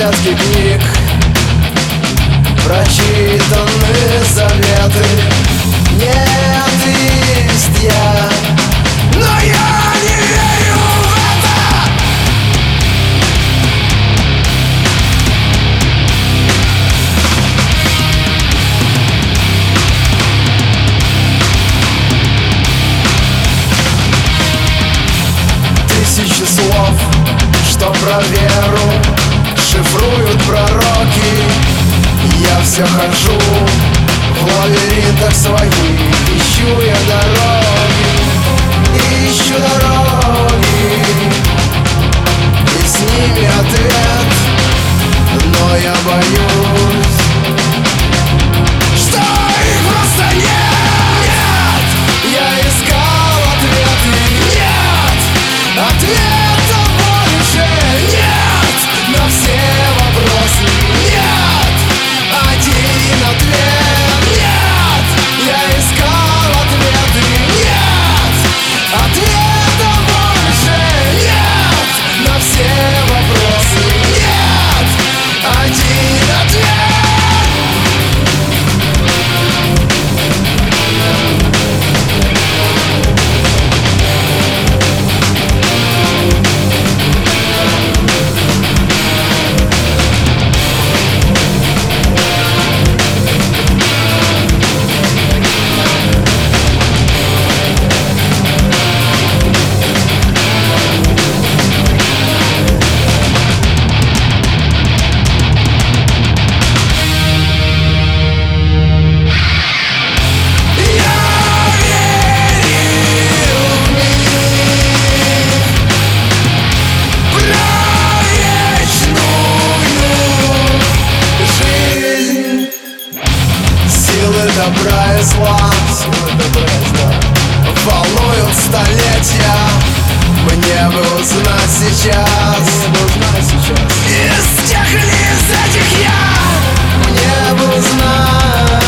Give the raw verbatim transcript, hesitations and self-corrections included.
десятки книг, прочитаны заветы. Нет, есть я, но я не верю в это. Тысячи слов, что про веру шифруют пророки. Я все хожу в лабиринтах своих, ищу я дороги, ищу дороги, и с ними ответ, но я боюсь, что их просто нет. Нет, я искал ответы, нет, ответа больше нет на все вопросы. Нет, один ответ. Нет, я искал ответы. Нет, ответа больше нет на все вопросы. Нет, один ответ. Добра и зла, волнуют столетия. Мне бы узнать сейчас, из тех или из этих я. Мне бы узнать.